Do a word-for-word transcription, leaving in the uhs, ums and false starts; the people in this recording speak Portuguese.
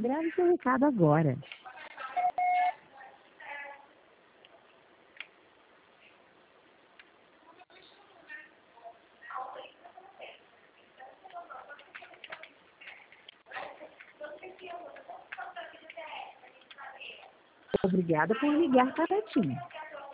Grave seu recado agora. Obrigada por ligar para a TIM.